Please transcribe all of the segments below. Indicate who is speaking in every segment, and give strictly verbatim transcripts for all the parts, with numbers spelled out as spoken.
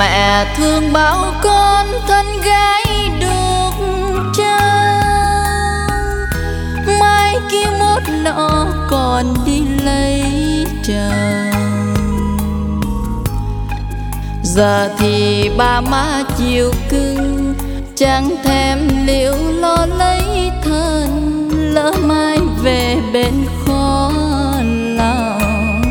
Speaker 1: Mẹ thương bảo con thân gái đục trắng, mai kia mốt nọ còn đi lấy chồng. Giờ thì ba má chiều cưng, chẳng thèm liệu lo lấy thân, lỡ mai về bên khó lòng.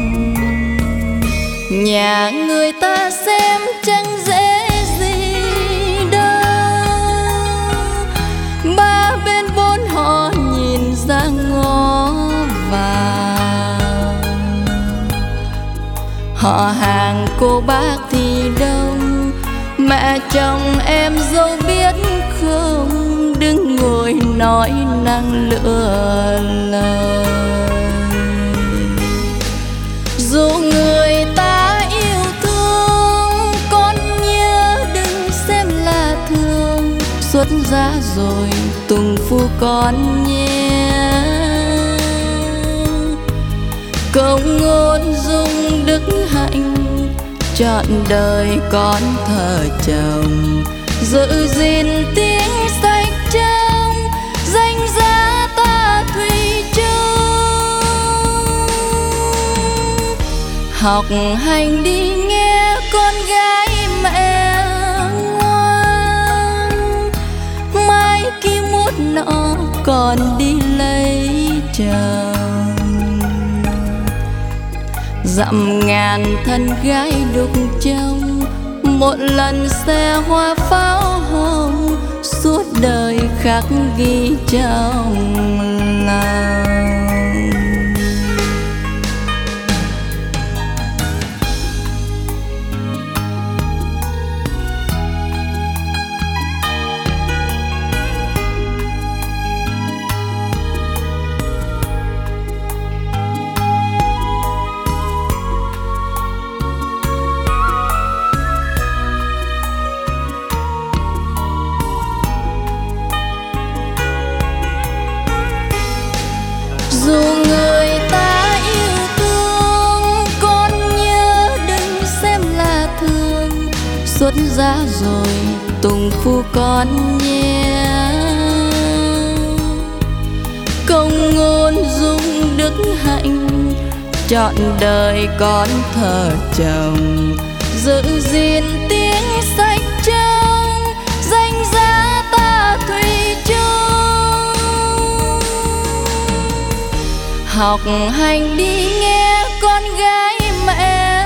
Speaker 1: Nhà người ta xem chẳng dễ gì đâu, ba bên bốn họ nhìn ra ngó vào. Họ hàng cô bác thì đông, mẹ chồng em dâu biết không, đừng ngồi nói năng lựa lời. Dù người ta yêu thương, con nhớ đừng xem là thương, xuất giá rồi tùng phu con nhé. Câu ngôn dung đức hạnh, trọn đời con thờ chồng, giữ gìn tiếng sách trong, danh giá ta thủy chung. Học hành đi nghe con gái mẹ ngoan, mai kia mốt nọ còn đi lấy chồng. Dặm ngàn thân gái đục trong, một lần xe hoa pháo hồng, suốt đời khắc ghi trong lòng. Dù người ta yêu thương, con nhớ đừng xem là thương, xuất giá rồi tùng phu con nhé. Công ngôn dung đức hạnh, trọn đời con thờ chồng, giữ gìn tiếng sách trong, danh giá ta thủy chung. Học hành đi nghe con gái mẹ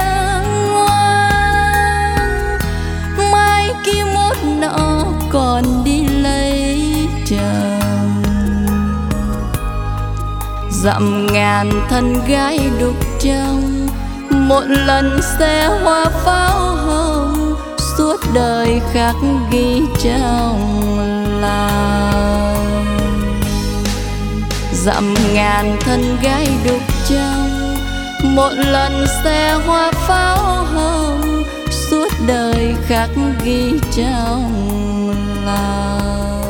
Speaker 1: ngoan, mai kia mốt nọ còn đi lấy chồng. Dặm ngàn thân gái đục trong, một lần xe hoa pháo hồng, suốt đời khắc ghi trong lòng. Dặm ngàn thân gái đục trong, một lần xe hoa pháo hồng, suốt đời khắc ghi trong lòng.